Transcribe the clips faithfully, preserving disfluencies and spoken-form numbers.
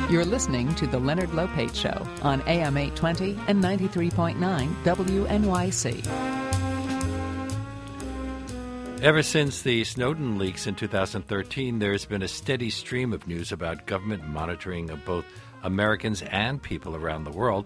You're listening to The Leonard Lopate Show on A M eight twenty and ninety-three point nine W N Y C. Ever since the Snowden leaks in two thousand thirteen, there's been a steady stream of news about government monitoring of both Americans and people around the world.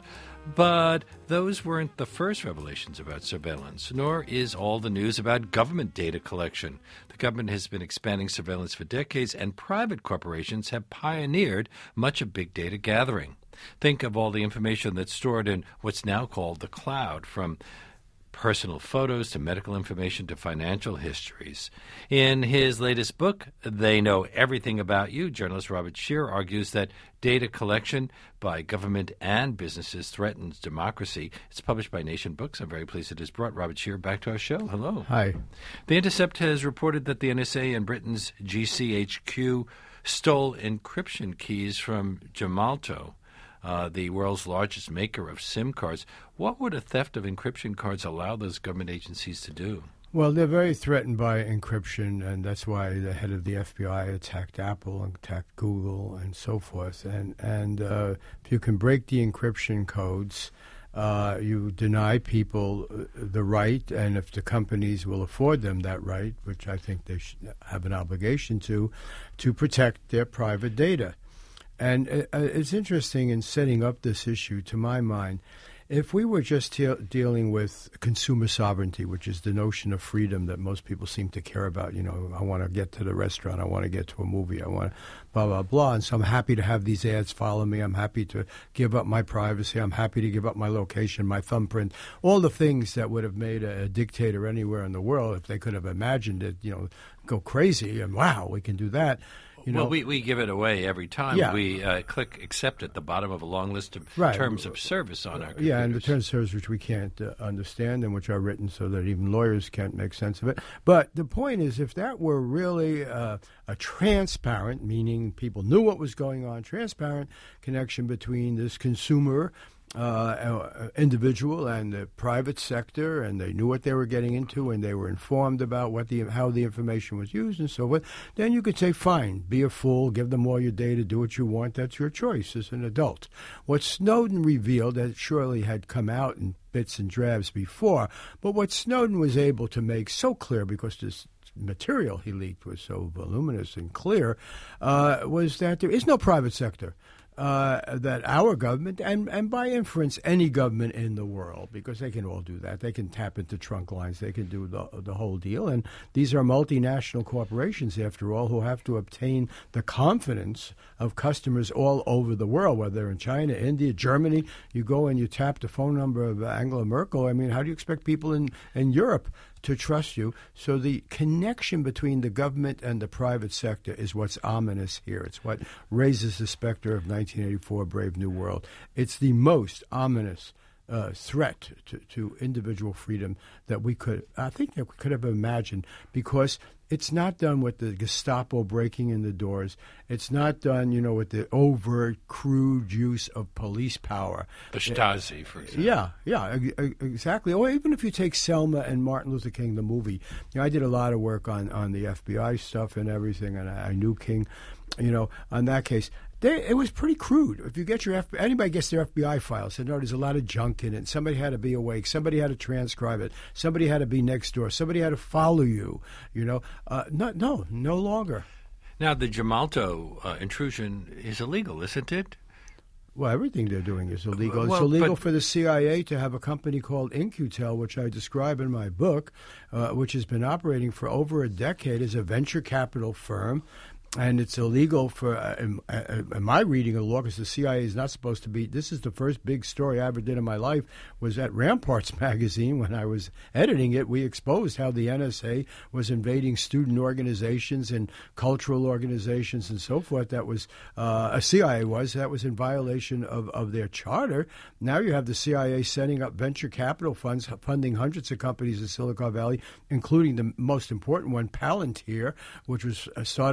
But those weren't the first revelations about surveillance, nor is all the news about government data collection. The government has been expanding surveillance for decades, and private corporations have pioneered much of big data gathering. Think of all the information that's stored in what's now called the cloud, from personal photos to medical information to financial histories. In his latest book, They Know Everything About You, journalist Robert Scheer argues that data collection by government and businesses threatens democracy. It's published by Nation Books. I'm very pleased it has brought Robert Scheer back to our show. Hello. Hi. The Intercept has reported that the N S A and Britain's G C H Q stole encryption keys from Gemalto, Uh, the world's largest maker of SIM cards. What would a theft of encryption cards allow those government agencies to do? Well, they're very threatened by encryption, and that's why the head of the F B I attacked Apple and attacked Google and so forth. And, and uh, if you can break the encryption codes, uh, you deny people the right, and if the companies will afford them that right, which I think they should have an obligation to, to protect their private data. And uh, it's interesting in setting up this issue, to my mind, if we were just te- dealing with consumer sovereignty, which is the notion of freedom that most people seem to care about, you know, I want to get to the restaurant, I want to get to a movie, I want to blah, blah, blah, and so I'm happy to have these ads follow me, I'm happy to give up my privacy, I'm happy to give up my location, my thumbprint, all the things that would have made a, a dictator anywhere in the world, if they could have imagined it, you know, go crazy, and wow, we can do that. You know, well, we, we give it away every time. Yeah. We uh, click accept at the bottom of a long list of right. terms of service on our computers. Yeah, and the terms of service which we can't uh, understand and which are written so that even lawyers can't make sense of it. But the point is, if that were really uh, a transparent, meaning people knew what was going on, transparent connection between this consumer Uh, individual and the private sector, and they knew what they were getting into, and they were informed about what the how the information was used and so forth, then you could say, fine, be a fool, give them all your data, do what you want, that's your choice as an adult. What Snowden revealed, that surely had come out in bits and drabs before, but what Snowden was able to make so clear, because this material he leaked was so voluminous and clear, uh, was that there is no private sector. Uh, that our government, and, and by inference, any government in the world, because they can all do that. They can tap into trunk lines. They can do the, the whole deal. And these are multinational corporations, after all, who have to obtain the confidence of customers all over the world, whether they're in China, India, Germany. You go and you tap the phone number of Angela Merkel. I mean, how do you expect people in, in Europe to trust you? So the connection between the government and the private sector is what's ominous here. It's what raises the specter of nineteen eighty-four, Brave New World. It's the most ominous uh, threat to, to individual freedom that we could, I think, that we could have imagined, because it's not done with the Gestapo breaking in the doors. It's not done, you know, with the overt, crude use of police power. The Stasi, for example. Yeah, yeah, exactly. Or even if you take Selma and Martin Luther King, the movie. You know, I did a lot of work on, on the F B I stuff and everything, and I, I knew King, you know, on that case. They, it was pretty crude. If you get your F B I, anybody gets their F B I files, they know there's a lot of junk in it. Somebody had to be awake. Somebody had to transcribe it. Somebody had to be next door. Somebody had to follow you. You know, uh, no, no, no longer. Now, the Gemalto uh, intrusion is illegal, isn't it? Well, everything they're doing is illegal. Well, it's illegal but, for the C I A to have a company called InQtel, which I describe in my book, uh, which has been operating for over a decade as a venture capital firm. And it's illegal for, uh, in, uh, in my reading of law, because the C I A is not supposed to be, this is the first big story I ever did in my life, was at Ramparts magazine. When I was editing it, we exposed how the N S A was invading student organizations and cultural organizations and so forth. That was, uh, a C I A was, that was in violation of, of their charter. Now you have the C I A setting up venture capital funds, funding hundreds of companies in Silicon Valley, including the most important one, Palantir, which was started by a couple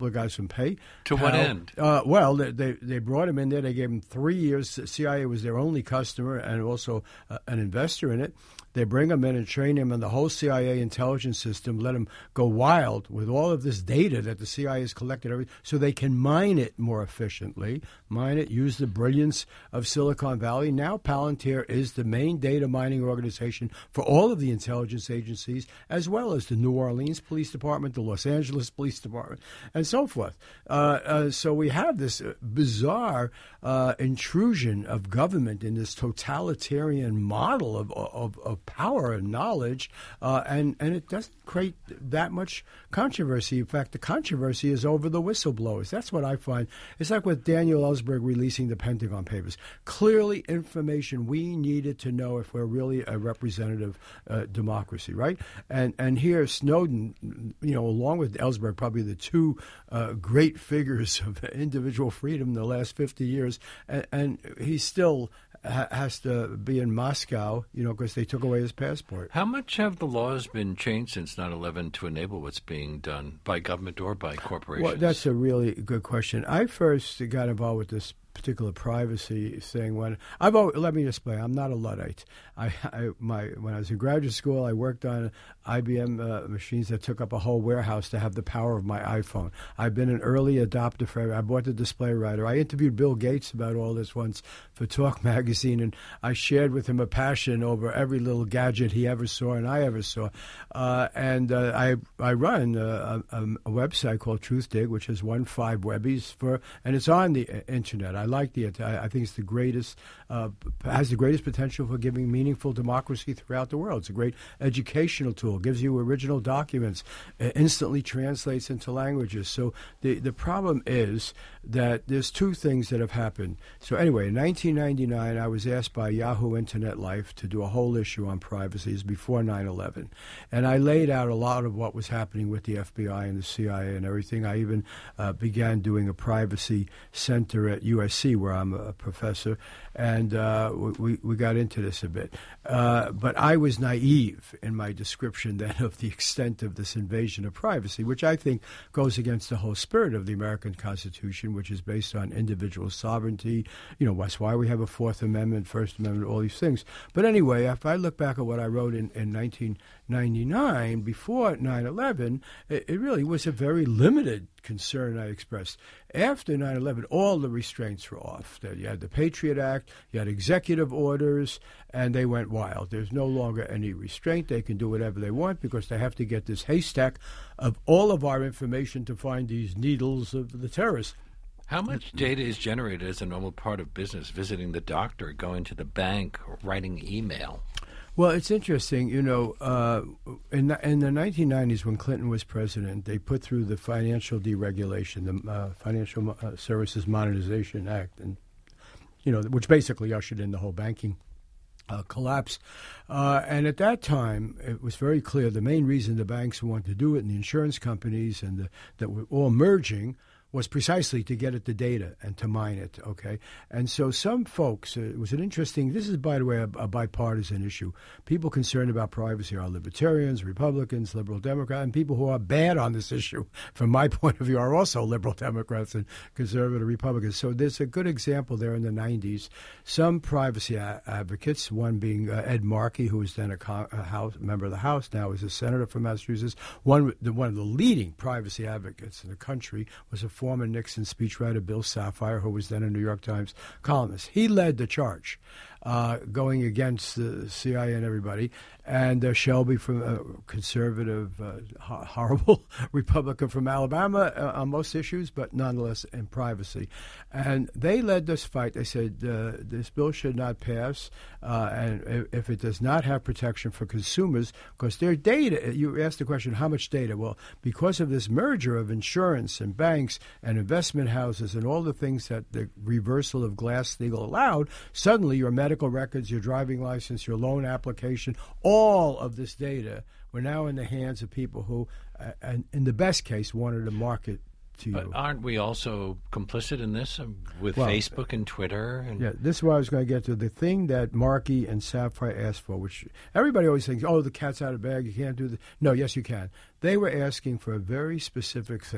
couple of guys from Pay. To what end? Uh, well, they, they they brought him in there. They gave him three years. The C I A was their only customer and also uh, an investor in it. They bring him in and train him on the whole C I A intelligence system, let him go wild with all of this data that the C I A has collected, every, so they can mine it more efficiently, mine it, use the brilliance of Silicon Valley. Now Palantir is the main data mining organization for all of the intelligence agencies, as well as the New Orleans Police Department, the Los Angeles Police Department, and so forth. Uh, uh, so we have this bizarre uh, intrusion of government in this totalitarian model of, of, of power and knowledge, uh, and, and it doesn't create that much controversy. In fact, the controversy is over the whistleblowers. That's what I find. It's like with Daniel Ellsberg releasing the Pentagon Papers. Clearly information we needed to know if we're really a representative uh, democracy, right? And and here Snowden, you know, along with Ellsberg, probably the two uh, great figures of individual freedom in the last fifty years, and, and he's still has to be in Moscow, you know, because they took away his passport. How much have the laws been changed since nine eleven to enable what's being done by government or by corporations? Well, that's a really good question. I first got involved with this particular privacy thing when I've always, let me explain. I'm not a Luddite. I, I my when I was in graduate school, I worked on I B M uh, machines that took up a whole warehouse to have the power of my iPhone. I've been an early adopter for. I bought the display writer. I interviewed Bill Gates about all this once for Talk Magazine, and I shared with him a passion over every little gadget he ever saw and I ever saw. Uh, and uh, I I run a, a, a website called TruthDig, which has won five Webbies for, and it's on the internet. I like the. I think it's the greatest. Uh, has the greatest potential for giving meaningful democracy throughout the world. It's a great educational tool. Gives you original documents. It instantly translates into languages. So the the problem is that there's two things that have happened. So anyway, in nineteen ninety-nine, I was asked by Yahoo Internet Life to do a whole issue on privacy. It's before nine eleven, and I laid out a lot of what was happening with the F B I and the C I A and everything. I even uh, began doing a privacy center at U S C, where I'm a professor, and uh, we, we got into this a bit. Uh, but I was naive in my description then of the extent of this invasion of privacy, which I think goes against the whole spirit of the American Constitution, which is based on individual sovereignty. You know, that's why we have a Fourth Amendment, First Amendment, all these things. But anyway, if I look back at what I wrote in, in nineteen ninety-nine, before nine eleven, it, it really was a very limited concern I expressed. After nine eleven, all the restraints were off. You had the Patriot Act, you had executive orders, and they went wild. There's no longer any restraint. They can do whatever they want because they have to get this haystack of all of our information to find these needles of the terrorists. How much data is generated as a normal part of business, visiting the doctor, going to the bank, or writing email? Well, it's interesting, you know, uh, in, in the nineteen nineties when Clinton was president, they put through the financial deregulation, the uh, Financial uh, Services Modernization Act, and you know, which basically ushered in the whole banking uh, collapse. Uh, and at that time, it was very clear the main reason the banks wanted to do it and the insurance companies and the, that were all merging was precisely to get at the data and to mine it, okay? And so some folks, uh, it was an interesting, this is, by the way, a, a bipartisan issue. People concerned about privacy are libertarians, Republicans, liberal Democrats, and people who are bad on this issue, from my point of view, are also liberal Democrats and conservative Republicans. So there's a good example there in the nineties. Some privacy a- advocates, one being uh, Ed Markey, who was then a, co- a House, member of the House, now is a senator from Massachusetts. One, the, one of the leading privacy advocates in the country was a former Nixon speechwriter, Bill Sapphire, who was then a New York Times columnist. He led the charge, uh, going against the C I A and everybody. And uh, Shelby, from a conservative, uh, ho- horrible Republican from Alabama uh, on most issues, but nonetheless in privacy. And they led this fight. They said uh, this bill should not pass, uh, and if it does not have protection for consumers, because their data, you asked the question, how much data? Well, because of this merger of insurance and banks and investment houses and all the things that the reversal of Glass-Steagall allowed, suddenly your medical records, your driving license, your loan application, all of this data were now in the hands of people who, uh, and in the best case, wanted to market to but you. But aren't we also complicit in this um, with well, Facebook and Twitter? And yeah, this is what I was going to get to. The thing that Markey and Sapphire asked for, which everybody always thinks, oh, the cat's out of the bag, you can't do this. No, yes, you can. They were asking for a very specific thing.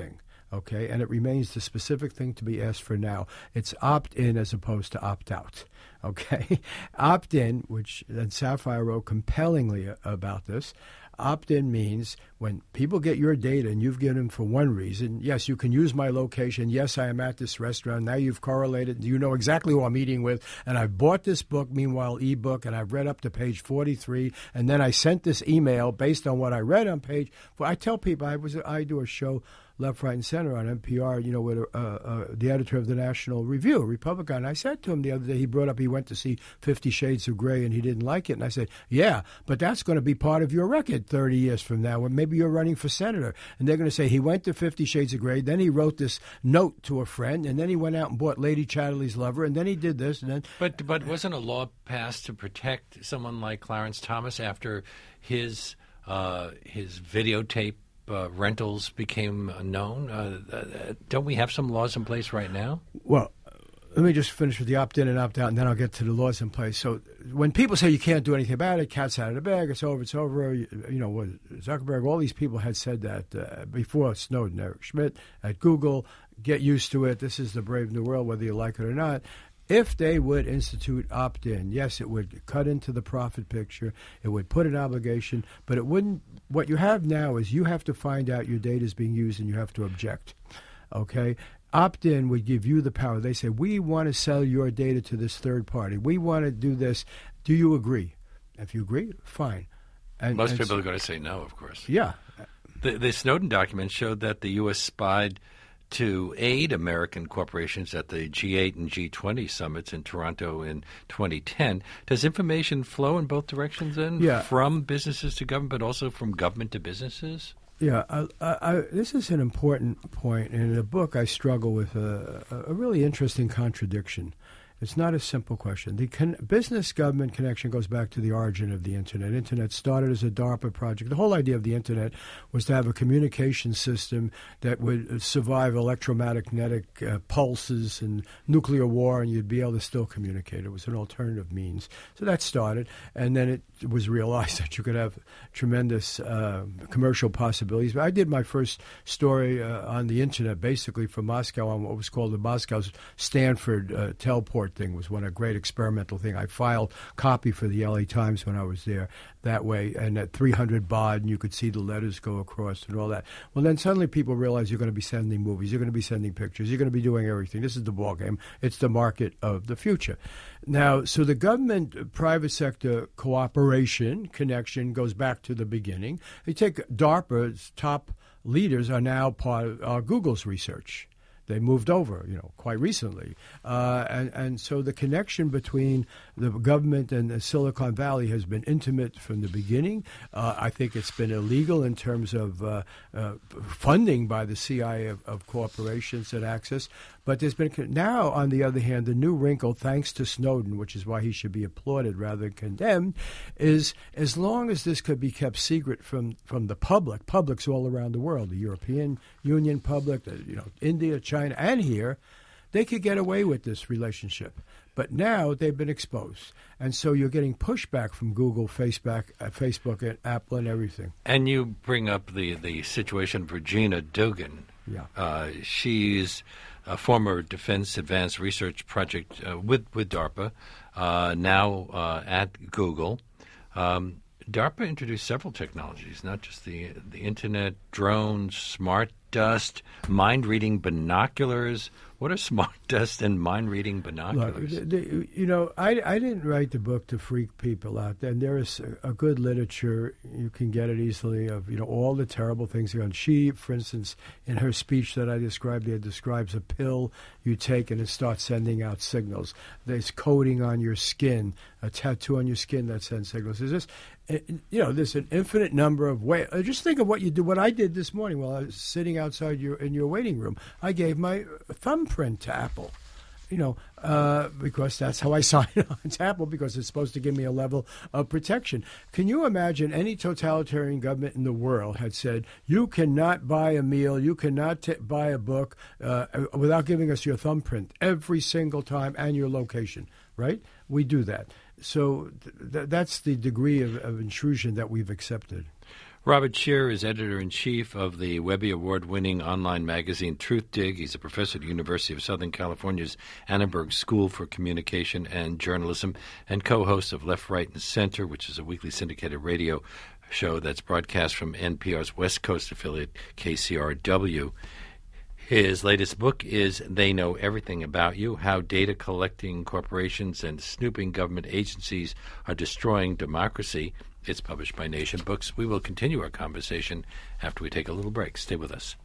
okay? And it remains the specific thing to be asked for now. It's opt-in as opposed to opt-out, okay? Opt-in, which then Sapphire wrote compellingly about this, opt-in means when people get your data and you've given them for one reason, yes, you can use my location. Yes, I am at this restaurant. Now you've correlated. You know exactly who I'm eating with. And I've bought this book, meanwhile, ebook, and I've read up to page forty-three. And then I sent this email based on what I read on page. Well, I tell people, I was I do a show Left, Right, and Center on N P R, you know, with uh, uh, the editor of the National Review, a Republican. I said to him the other day, he brought up he went to see Fifty Shades of Grey and he didn't like it. And I said, yeah, but that's going to be part of your record thirty years from now when maybe you're running for senator. And they're going to say he went to Fifty Shades of Grey, then he wrote this note to a friend, and then he went out and bought Lady Chatterley's Lover, and then he did this. And then, But, but wasn't a law passed to protect someone like Clarence Thomas after his, uh, his videotape Uh, rentals became known? Uh, uh, don't we have some laws in place right now? Well, let me just finish with the opt-in and opt-out, and then I'll get to the laws in place. So when people say you can't do anything about it, cat's out of the bag, it's over, it's over, you, you know, Zuckerberg, all these people had said that uh, before Snowden. Eric Schmidt at Google, get used to it. This is the brave new world, whether you like it or not. If they would institute opt-in, yes, it would cut into the profit picture. It would put an obligation, but it wouldn't. What you have now is you have to find out your data is being used and you have to object. Okay? Opt-in would give you the power. They say, we want to sell your data to this third party. We want to do this. Do you agree? If you agree, fine. And, Most and people so, are going to say no, of course. Yeah. The, the Snowden document showed that the U S spied to aid American corporations at the G eight and G twenty summits in Toronto in twenty ten. Does information flow in both directions then? Yeah. From businesses to government, but also from government to businesses? Yeah, I, I, this is an important point. In the book, I struggle with a, a really interesting contradiction. It's not a simple question. The con- business-government connection goes back to the origin of the Internet. Internet started as a DARPA project. The whole idea of the Internet was to have a communication system that would survive electromagnetic uh, pulses and nuclear war, and you'd be able to still communicate. It was an alternative means. So that started, and then it was realized that you could have tremendous uh, commercial possibilities. But I did my first story uh, on the Internet, basically from Moscow, on what was called the Moscow's Stanford uh, teleport thing. Was one a great experimental thing. I filed copy for the L A Times when I was there that way, and at three hundred baud, and you could see the letters go across and all that. Well, then suddenly people realize you're going to be sending movies, you're going to be sending pictures, you're going to be doing everything. This is the ball game. It's the market of the future. Now, so the government-private sector cooperation connection goes back to the beginning. You take DARPA's top leaders are now part of uh, Google's research. They moved over, you know, quite recently. Uh, and, and so the connection between the government and the Silicon Valley has been intimate from the beginning. Uh, I think it's been illegal in terms of uh, uh, funding by the C I A of, of corporations and access. But there's been now, on the other hand, the new wrinkle, thanks to Snowden, which is why he should be applauded rather than condemned, is as long as this could be kept secret from, from the public, publics all around the world, the European Union public, the, you know, India, China, and here, they could get away with this relationship. But now they've been exposed. And so you're getting pushback from Google, Facebook, uh, Facebook and Apple and everything. And you bring up the, the situation of Regina Dugan. Yeah. Uh, she's a former Defense Advanced Research Project uh, with, with DARPA, uh, now uh, at Google. Um, DARPA introduced several technologies, not just the the internet, drones, smart dust, mind-reading binoculars. What are smart dust and mind-reading binoculars? Look, the, the, you know, I, I didn't write the book to freak people out. And there is a, a good literature, you can get it easily, of, you know, all the terrible things going on. She, for instance, in her speech that I described there, describes a pill you take and it starts sending out signals. There's coating on your skin, a tattoo on your skin that sends signals. There's just, you know, there's an infinite number of ways. Just think of what you do. What I did this morning while I was sitting outside your in your waiting room, I gave my thumbprint to Apple, you know, uh, because that's how I sign on to Apple, because it's supposed to give me a level of protection. Can you imagine any totalitarian government in the world had said, you cannot buy a meal, you cannot t- buy a book uh, without giving us your thumbprint every single time and your location, right? We do that. So th- th- that's the degree of, of intrusion that we've accepted. Robert Scheer is editor-in-chief of the Webby Award-winning online magazine Truthdig. He's a professor at the University of Southern California's Annenberg School for Communication and Journalism and co-host of Left, Right, and Center, which is a weekly syndicated radio show that's broadcast from N P R's West Coast affiliate, K C R W. His latest book is They Know Everything About You, How Data Collecting Corporations and Snooping Government Agencies Are Destroying Democracy. It's published by Nation Books. We will continue our conversation after we take a little break. Stay with us.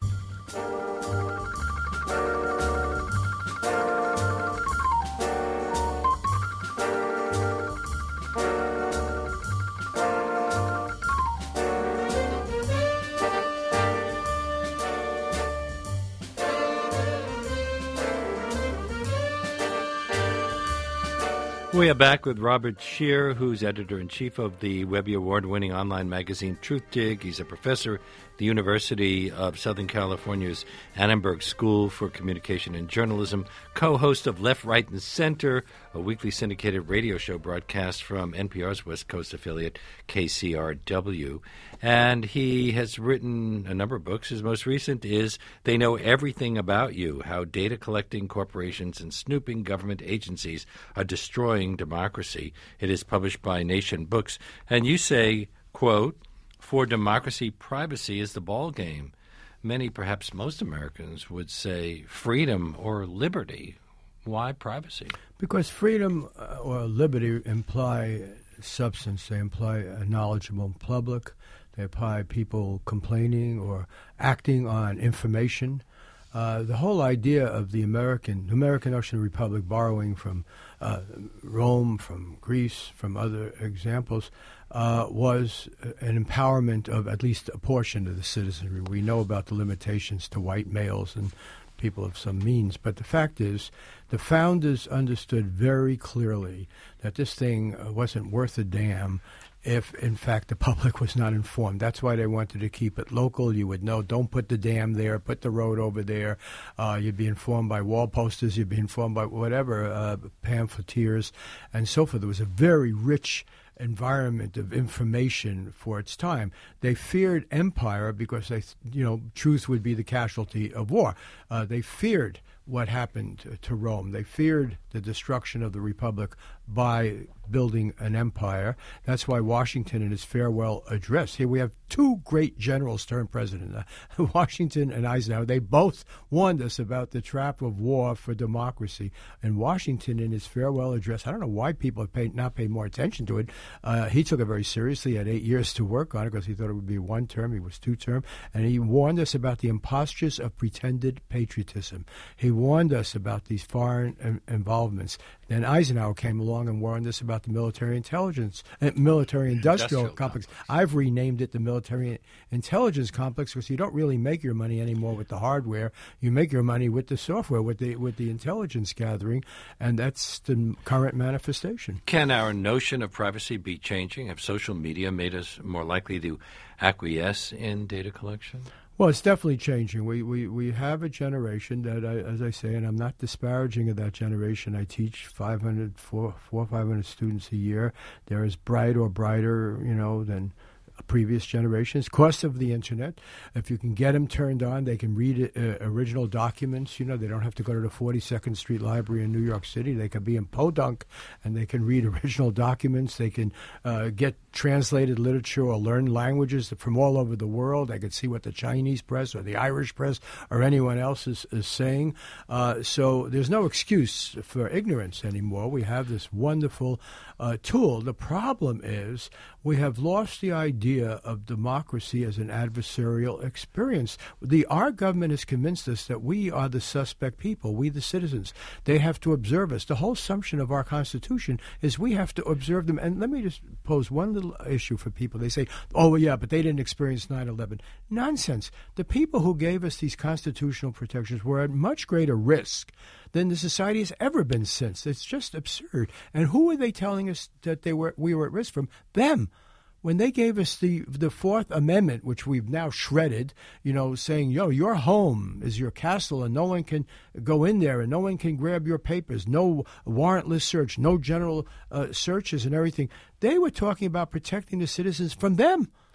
We are back with Robert Scheer, who's editor-in-chief of the Webby Award-winning online magazine Truthdig. He's a professor at the University of Southern California's Annenberg School for Communication and Journalism, co-host of Left, Right, and Center, a weekly syndicated radio show broadcast from N P R's West Coast affiliate, K C R W. And he has written a number of books. His most recent is They Know Everything About You, How Data Collecting Corporations and Snooping Government Agencies Are Destroying Democracy. It is published by Nation Books. And you say, quote, for democracy, privacy is the ball game. Many, perhaps most Americans, would say freedom or liberty. Why privacy? Because freedom or liberty imply substance. They imply a knowledgeable public. They imply people complaining or acting on information. Uh, the whole idea of the American American Ocean Republic, borrowing from uh, Rome, from Greece, from other examples, uh, was an empowerment of at least a portion of the citizenry. We know about the limitations to white males and people of some means, but the fact is the founders understood very clearly that this thing wasn't worth a damn if, in fact, the public was not informed. That's why they wanted to keep it local. You would know, don't put the dam there, put the road over there. Uh, you'd be informed by wall posters. You'd be informed by whatever, uh, pamphleteers and so forth. There was a very rich environment of information for its time. They feared empire because they, you know, truth would be the casualty of war. Uh, they feared what happened to Rome. They feared the destruction of the Republic by building an empire. That's why Washington, in his farewell address, here we have two great generals turned president, uh, Washington and Eisenhower. They both warned us about the trap of war for democracy. And Washington, in his farewell address, I don't know why people have paid, not paid more attention to it. Uh, he took it very seriously. He had eight years to work on it because he thought it would be one term. He was two term. And he warned us about the impostures of pretended patriotism. He warned us about these foreign um, involvements. Then Eisenhower came along and warned us about the military intelligence, uh, military industrial, industrial complex. complex. I've renamed it the military intelligence complex because you don't really make your money anymore with the hardware. You make your money with the software, with the with the intelligence gathering, and that's the current manifestation. Can our notion of privacy be changing? Have social media made us more likely to acquiesce in data collection? Well, it's definitely changing. We we, we have a generation that, I, as I say, and I'm not disparaging of that generation. I teach five hundred, four, four or five hundred students a year. They're as bright or brighter, you know, than previous generations. Cost of the internet. If you can get them turned on, they can read uh, original documents. You know, they don't have to go to the forty-second Street Library in New York City. They can be in Podunk and they can read original documents. They can uh, get translated literature or learn languages from all over the world. They can see what the Chinese press or the Irish press or anyone else is, is saying. Uh, so there's no excuse for ignorance anymore. We have this wonderful uh, tool. The problem is we have lost the idea of democracy as an adversarial experience. The our government has convinced us that we are the suspect people, we the citizens. They have to observe us. The whole assumption of our Constitution is we have to observe them. And let me just pose one little issue for people. They say, oh, yeah, but they didn't experience nine eleven. Nonsense. The people who gave us these constitutional protections were at much greater risk than the society has ever been since. It's just absurd. And who are they telling us that they were we were at risk from? Them. When they gave us the the Fourth Amendment, which we've now shredded, you know, saying, yo, your home is your castle and no one can go in there and no one can grab your papers, no warrantless search, no general uh, searches and everything, they were talking about protecting the citizens from them.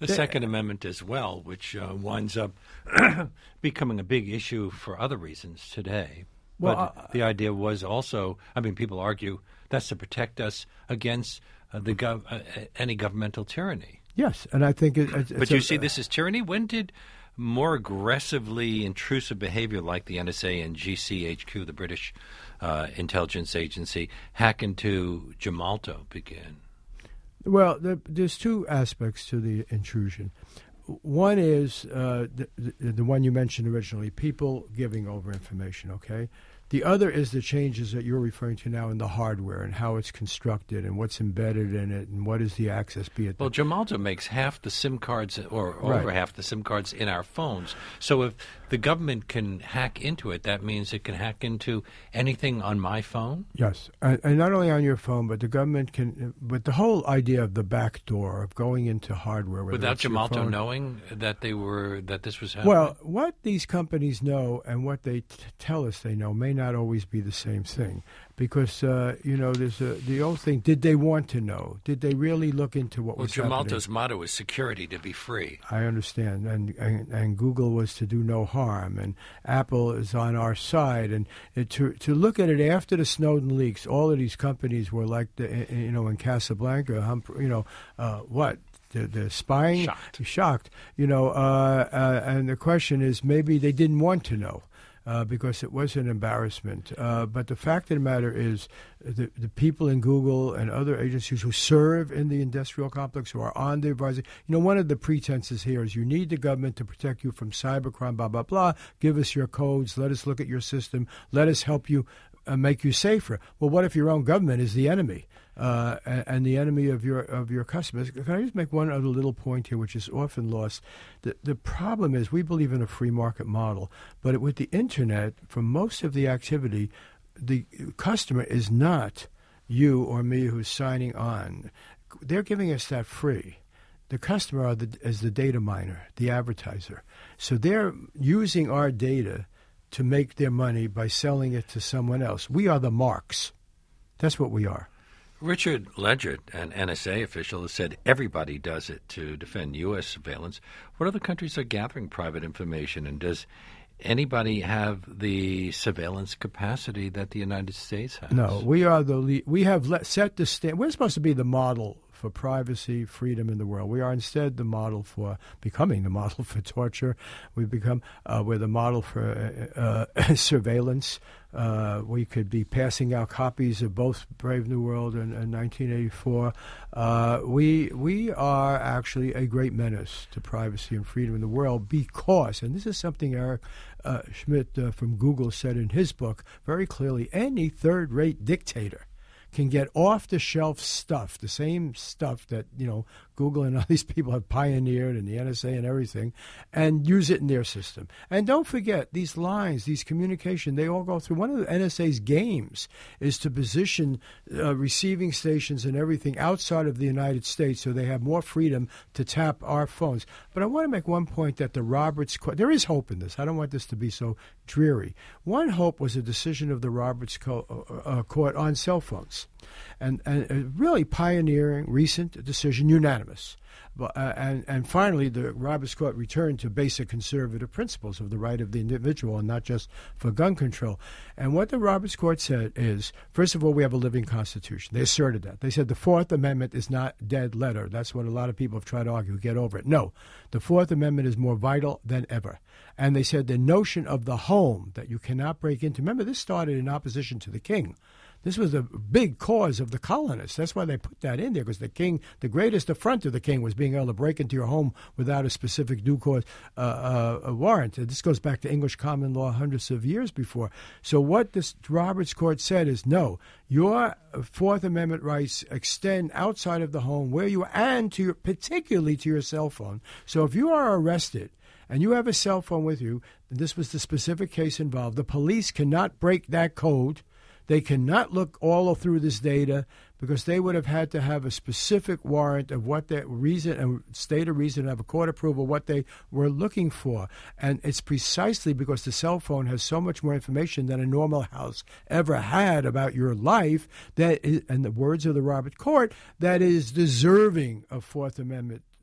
The Second Amendment as well, which uh, winds up becoming a big issue for other reasons today. Well, but uh, the idea was also, I mean, people argue that's to protect us against uh, the gov- uh, any governmental tyranny. Yes, and I think it, it's... But you a, see this as tyranny? When did more aggressively intrusive behavior like the N S A and G C H Q, the British uh, intelligence agency, hack into Gemalto begin? Well, there, there's two aspects to the intrusion. One is uh, the, the, the one you mentioned originally, people giving over information, okay? The other is the changes that you're referring to now in the hardware and how it's constructed and what's embedded in it and what is the access be it. Well, Gemalto makes half the SIM cards or over Right. half the SIM cards in our phones. So if the government can hack into it, that means it can hack into anything on my phone? Yes, and, and not only on your phone, but the government can, but the whole idea of the back door, of going into hardware. whether Without it's your Gemalto phone- knowing that they were, that this was happening? Well, what these companies know and what they t- tell us they know may not always be the same thing, because uh, you know there's a, the old thing: did they want to know? Did they really look into what Well, was Gemalto's happening? motto is security to be free. I understand, and, and and Google was to do no harm, and Apple is on our side, and it, to to look at it after the Snowden leaks, all of these companies were like the you know in Casablanca, hum, you know uh, what. The, the spying, Shocked. shocked, you know, uh, uh, and the question is maybe they didn't want to know. Uh, because it was an embarrassment. Uh, but the fact of the matter is the, the people in Google and other agencies who serve in the industrial complex, who are on the advisory, you know, one of the pretenses here is you need the government to protect you from cybercrime, blah, blah, blah. Give us your codes. Let us look at your system. Let us help you uh, make you safer. Well, what if your own government is the enemy? Uh, and, and the enemy of your of your customers. Can I just make one other little point here, which is often lost? The the problem is we believe in a free market model, but with the internet, for most of the activity, the customer is not you or me who's signing on. They're giving us that free. The customer are the, is the data miner, the advertiser. So they're using our data to make their money by selling it to someone else. We are the marks. That's what we are. Richard Ledgett, an N S A official, has said everybody does it to defend U S surveillance. What other countries are gathering private information, and does anybody have the surveillance capacity that the United States has? No, we are the le- we have let, set the stand. We're supposed to be the model for privacy, freedom in the world. We are instead the model for becoming the model for torture. We've become uh, we're the model for uh, uh, surveillance. Uh, we could be passing out copies of both Brave New World and, and nineteen eighty-four. Uh, we we are actually a great menace to privacy and freedom in the world because, and this is something Eric uh, Schmidt uh, from Google said in his book very clearly, any third-rate dictator can get off-the-shelf stuff, the same stuff that, you know, Google and all these people have pioneered and the N S A and everything, and use it in their system. And don't forget, these lines, these communication, they all go through. One of the N S A's games is to position uh, receiving stations and everything outside of the United States so they have more freedom to tap our phones. But I want to make one point that the Roberts Court, there is hope in this. I don't want this to be so dreary. One hope was a decision of the Roberts Co- uh, uh, Court on cell phones. And, and a really pioneering, recent decision, unanimous. But, uh, and, and finally, the Roberts Court returned to basic conservative principles of the right of the individual and not just for gun control. And what the Roberts Court said is, first of all, we have a living Constitution. They asserted that. They said the Fourth Amendment is not dead letter. That's what a lot of people have tried to argue. Get over it. No, the Fourth Amendment is more vital than ever. And they said the notion of the home that you cannot break into. Remember, this started in opposition to the king. This was a big cause of the colonists. That's why they put that in there, because the king, the greatest affront of the king was being able to break into your home without a specific due cause uh, uh, a warrant. This goes back to English common law hundreds of years before. So what this Roberts Court said is, no, your Fourth Amendment rights extend outside of the home where you and to your, particularly to your cell phone. So if you are arrested and you have a cell phone with you, and this was the specific case involved, the police cannot break that code. They cannot look all through this data because they would have had to have a specific warrant of what their reason and state a reason, have a court approval, what they were looking for. And it's precisely because the cell phone has so much more information than a normal house ever had about your life, that is, and the words of the Roberts Court, that is deserving of Fourth Amendment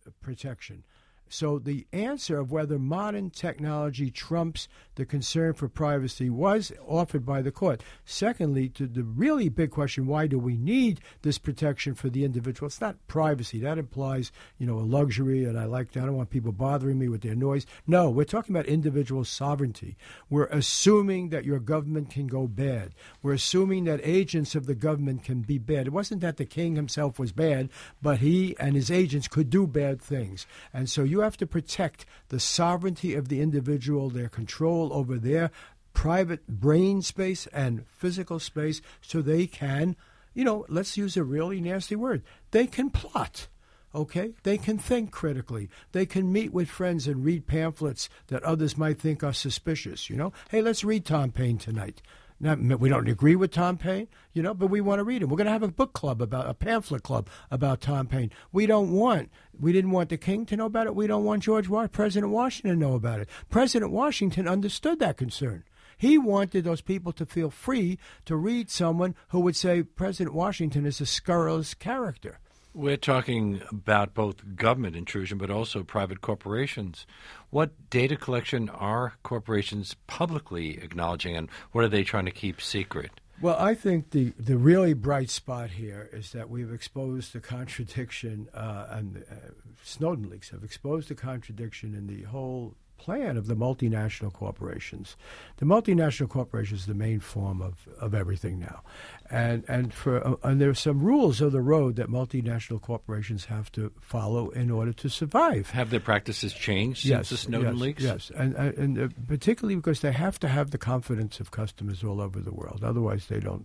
protection. So the answer of whether modern technology trumps the concern for privacy was offered by the court. Secondly, to the really big question, why do we need this protection for the individual? It's not privacy. That implies, you know, a luxury, and I like that. I don't want people bothering me with their noise. No, we're talking about individual sovereignty. We're assuming that your government can go bad. We're assuming that agents of the government can be bad. It wasn't that the king himself was bad, but he and his agents could do bad things. And so you have to protect the sovereignty of the individual, their control over their private brain space and physical space, so they can, you know, let's use a really nasty word, they can plot. Okay? They can think critically. They can meet with friends and read pamphlets that others might think are suspicious, you know? Hey, let's read Tom Paine tonight. Now, we don't agree with Tom Paine, you know, but we want to read him. We're going to have a book club about a pamphlet club about Tom Paine. We don't want, we didn't want the king to know about it. We don't want George Washington, President Washington to know about it. President Washington understood that concern. He wanted those people to feel free to read someone who would say President Washington is a scurrilous character. We're talking about both government intrusion but also private corporations. What data collection are corporations publicly acknowledging, and what are they trying to keep secret? Well, I think the, the really bright spot here is that we've exposed the contradiction, uh, and uh, Snowden leaks have exposed the contradiction in the whole plan of the multinational corporations. The multinational corporations is the main form of, of everything now. And and for uh, and there are some rules of the road that multinational corporations have to follow in order to survive. Have their practices changed yes, since the Snowden yes, leaks? Yes, and, and, and uh, particularly because they have to have the confidence of customers all over the world. Otherwise, they don't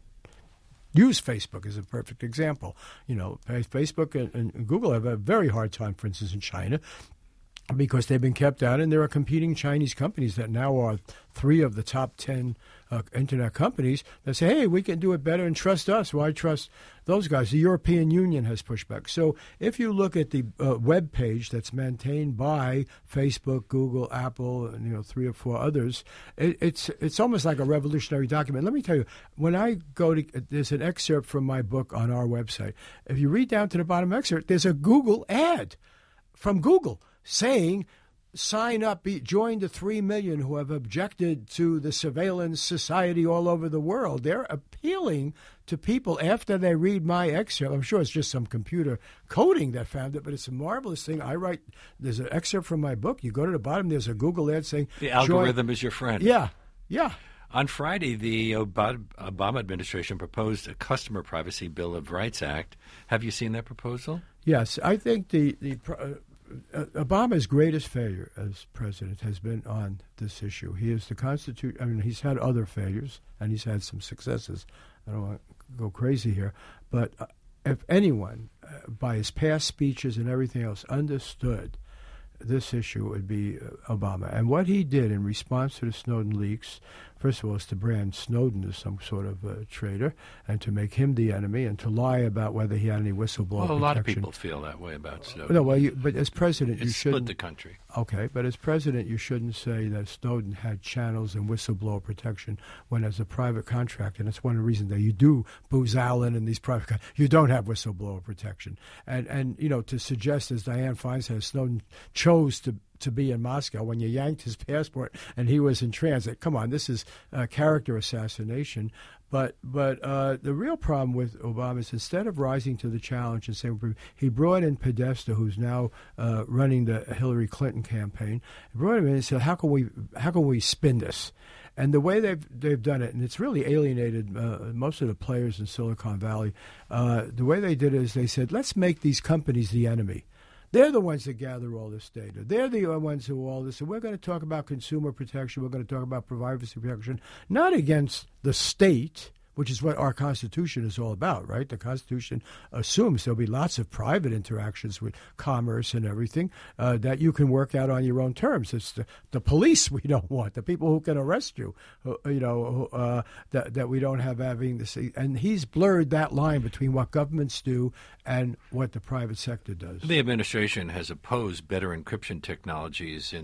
use Facebook as a perfect example. You know, Facebook and, and Google have a very hard time, for instance, in China, because they've been kept out, and there are competing Chinese companies that now are three of the top ten uh, internet companies that say, hey, we can do it better and trust us. Why trust those guys? The European Union has pushed back. So if you look at the uh, web page that's maintained by Facebook, Google, Apple, and you know three or four others, it, it's it's almost like a revolutionary document. Let me tell you, when I go to, there's an excerpt from my book on our website. If you read down to the bottom excerpt, there's a Google ad from Google saying, sign up, be, join the three million who have objected to the surveillance society all over the world. They're appealing to people after they read my excerpt. I'm sure it's just some computer coding that found it, but it's a marvelous thing. I write, there's an excerpt from my book. You go to the bottom, there's a Google ad saying, the algorithm join. Is your friend. Yeah, yeah. On Friday, the Obama administration proposed a Customer Privacy Bill of Rights Act. Have you seen that proposal? Yes, I think the, the uh, Uh, Obama's greatest failure as president has been on this issue. He is the Constitution. I mean, he's had other failures and he's had some successes. I don't want to go crazy here, but uh, if anyone, uh, by his past speeches and everything else, understood this issue, it would be uh, Obama. And what he did in response to the Snowden leaks, first of all, is to brand Snowden as some sort of uh, traitor and to make him the enemy and to lie about whether he had any whistleblower Well, a protection. lot of people feel that way about Snowden. No, well, you, but as president, it's you shouldn't. split the country. Okay, but as president, you shouldn't say that Snowden had channels and whistleblower protection when, as a private contractor, and that's one of the reasons that you do Booz Allen and these private con- you don't have whistleblower protection. And and you know, to suggest, as Dianne Feinstein, Snowden chose to to be in Moscow when you yanked his passport and he was in transit. Come on, this is uh, character assassination. But but uh, the real problem with Obama is instead of rising to the challenge and saying, he brought in Podesta, who's now uh, running the Hillary Clinton campaign. He brought him in and said, how can we how can we spin this? And the way they've they've done it, and it's really alienated uh, most of the players in Silicon Valley. Uh, the way they did it is they said, let's make these companies the enemy. They're the ones that gather all this data. They're the ones who all this. And we're going to talk about consumer protection. We're going to talk about privacy protection, not against the state, which is what our Constitution is all about, right? The Constitution assumes there'll be lots of private interactions with commerce and everything uh, that you can work out on your own terms. It's the, the police we don't want, the people who can arrest you, who, you know, uh, that, that we don't have having this. And he's blurred that line between what governments do and what the private sector does. The administration has opposed better encryption technologies in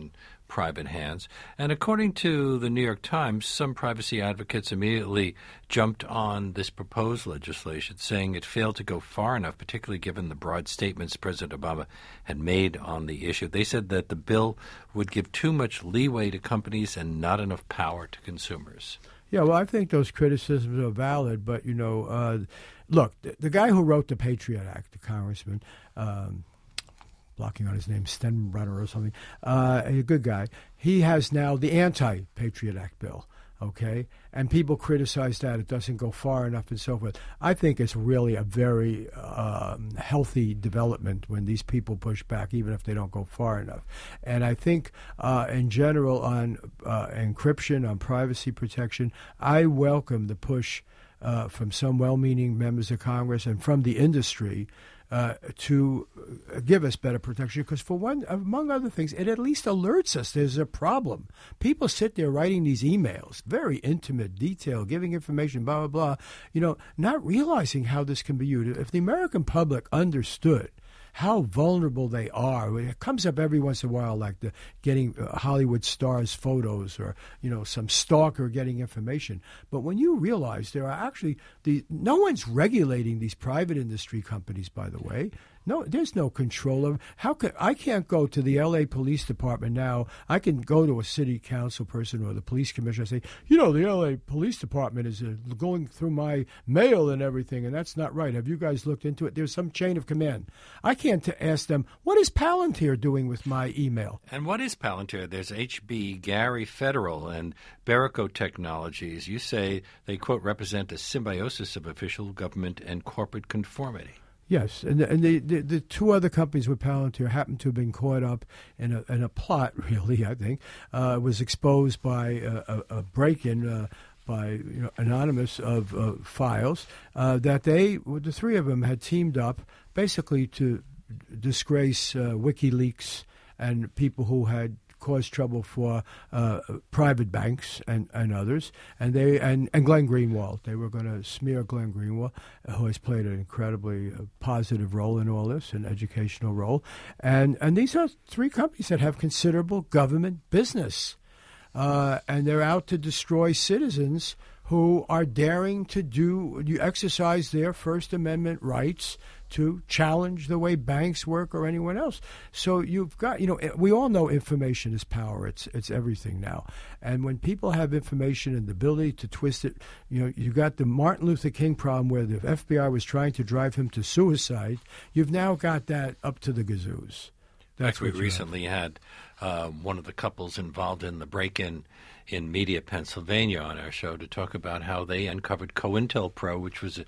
private hands. And according to the New York Times, some privacy advocates immediately jumped on this proposed legislation, saying it failed to go far enough, particularly given the broad statements President Obama had made on the issue. They said that the bill would give too much leeway to companies and not enough power to consumers. Yeah, well, I think those criticisms are valid, but, you know, uh, look, the, the guy who wrote the Patriot Act, the congressman, um, blocking on his name, Steinbrenner or something, uh, a good guy, he has now the anti-Patriot Act bill, okay? And people criticize that it doesn't go far enough and so forth. I think it's really a very um, healthy development when these people push back, even if they don't go far enough. And I think uh, in general on uh, encryption, on privacy protection, I welcome the push uh, from some well-meaning members of Congress and from the industry Uh, to give us better protection, because for one, among other things, it at least alerts us there's a problem. People sit there writing these emails, very intimate, detailed, giving information, blah, blah, blah, you know, not realizing how this can be used. If the American public understood how vulnerable they are. It comes up every once in a while, like the getting uh, Hollywood stars' photos, or you know, some stalker getting information. But when you realize there are actually the no one's regulating these private industry companies, by the way. No, there's no control of how can I can't go to the L A Police Department now. I can go to a city council person or the police commissioner and say, you know, the L A Police Department is uh, going through my mail and everything, and that's not right. Have you guys looked into it? There's some chain of command. I can't t- ask them, what is Palantir doing with my email? And what is Palantir? There's H B, Gary Federal, and Berico Technologies. You say they, quote, represent a symbiosis of official government and corporate conformity. Yes, and, the, and the, the, the two other companies with Palantir happen to have been caught up in a, in a plot, really, I think. Uh, it was exposed by a, a, a break-in uh, by you know, anonymous of uh, files uh, that they, the three of them, had teamed up basically to disgrace uh, WikiLeaks and people who had caused trouble for uh, private banks and, and others, and they and, and Glenn Greenwald. They were going to smear Glenn Greenwald, who has played an incredibly uh, positive role in all this, an educational role. And and these are three companies that have considerable government business, uh, and they're out to destroy citizens who are daring to do you exercise their First Amendment rights to challenge the way banks work or anyone else. So you've got, you know, we all know information is power. It's it's everything now. And when people have information and the ability to twist it, you know, you got the Martin Luther King problem where the F B I was trying to drive him to suicide. You've now got that up to the gazoos. That's what we recently had uh, one of the couples involved in the break-in in Media, Pennsylvania, on our show to talk about how they uncovered COINTELPRO, which was a,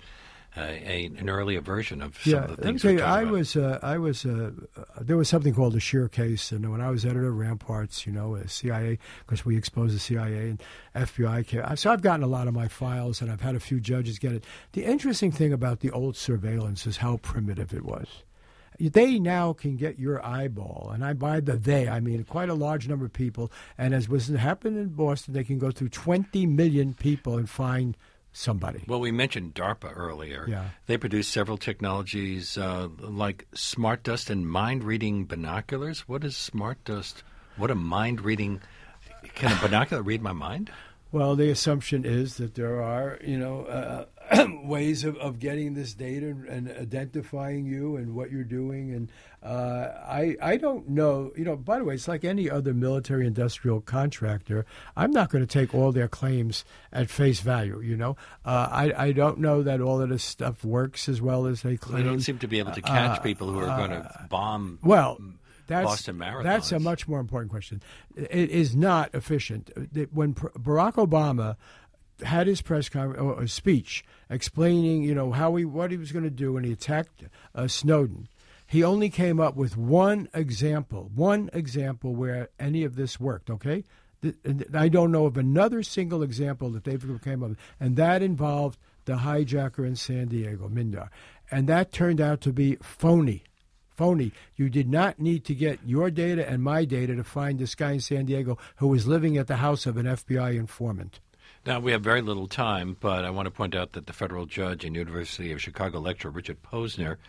a, an earlier version of some yeah, of the things okay, we're talking I about. was, uh, I was, uh, uh, there was something called the Scheer case, and when I was editor of Ramparts, you know, uh, C I A, because we exposed the C I A and F B I. Case. So I've gotten a lot of my files, and I've had a few judges get it. The interesting thing about the old surveillance is how primitive it was. They now can get your eyeball, and I by the they, I mean quite a large number of people, and as was happened in Boston, they can go through twenty million people and find somebody. Well, we mentioned DARPA earlier. Yeah. They produce several technologies uh, like smart dust and mind-reading binoculars. What is smart dust? What a mind-reading... Can a binocular read my mind? Well, the assumption is that there are, you know, uh, ways of, of getting this data and, and identifying you and what you're doing. And uh, I I don't know, you know, by the way, it's like any other military industrial contractor. I'm not going to take all their claims at face value, you know. Uh, I, I don't know that all of this stuff works as well as they claim. They don't seem to be able to catch uh, people who are uh, going to bomb well, That's, Boston Marathons. That's a much more important question. It is not efficient. When Barack Obama had his press conference or a speech explaining, you know, how he what he was going to do when he attacked uh, Snowden, he only came up with one example, one example where any of this worked. Okay, I don't know of another single example that they've came up with, and that involved the hijacker in San Diego, Mindar, and that turned out to be phony. Phony. You did not need to get your data and my data to find this guy in San Diego who was living at the house of an F B I informant. Now, we have very little time, but I want to point out that the federal judge and University of Chicago lecturer Richard Posner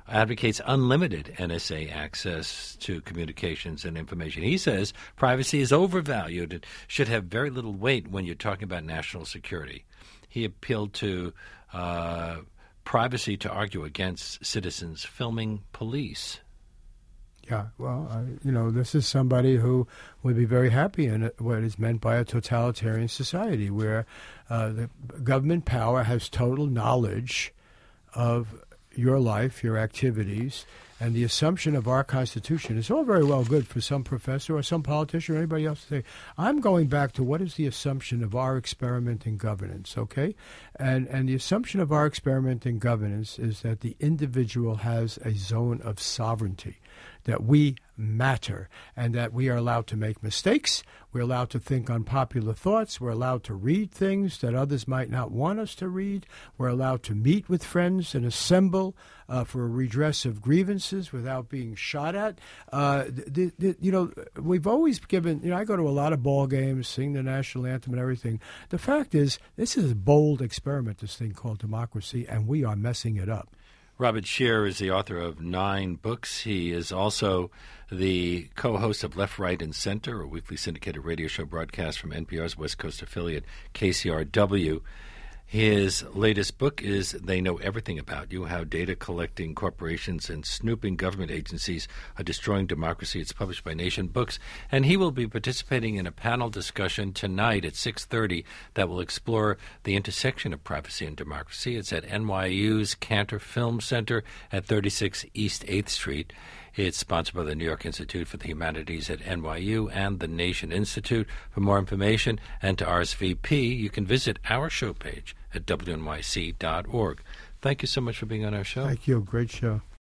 advocates unlimited N S A access to communications and information. He says privacy is overvalued and should have very little weight when you're talking about national security. He appealed to uh, privacy to argue against citizens filming police. Yeah, well, I, you know, this is somebody who would be very happy in a, what is meant by a totalitarian society where uh, the government power has total knowledge of your life, your activities, and the assumption of our Constitution is all very well good for some professor or some politician or anybody else to say, I'm going back to what is the assumption of our experiment in governance, okay? And and the assumption of our experiment in governance is that the individual has a zone of sovereignty, that we matter, and that we are allowed to make mistakes, we're allowed to think unpopular thoughts, we're allowed to read things that others might not want us to read, we're allowed to meet with friends and assemble uh, for a redress of grievances without being shot at. Uh, the, the, you know, we've always given, you know, I go to a lot of ball games, sing the national anthem and everything. The fact is, this is a bold experiment, this thing called democracy, and we are messing it up. Robert Scheer is the author of nine books. He is also the co-host of Left, Right, and Center, a weekly syndicated radio show broadcast from N P R's West Coast affiliate, K C R W. His latest book is They Know Everything About You, How Data Collecting Corporations and Snooping Government Agencies Are Destroying Democracy. It's published by Nation Books. And he will be participating in a panel discussion tonight at six thirty that will explore the intersection of privacy and democracy. It's at N Y U's Cantor Film Center at thirty-six East eighth Street. It's sponsored by the New York Institute for the Humanities at N Y U and the Nation Institute. For more information and to R S V P, you can visit our show page at W N Y C dot org. Thank you so much for being on our show. Thank you. Great show.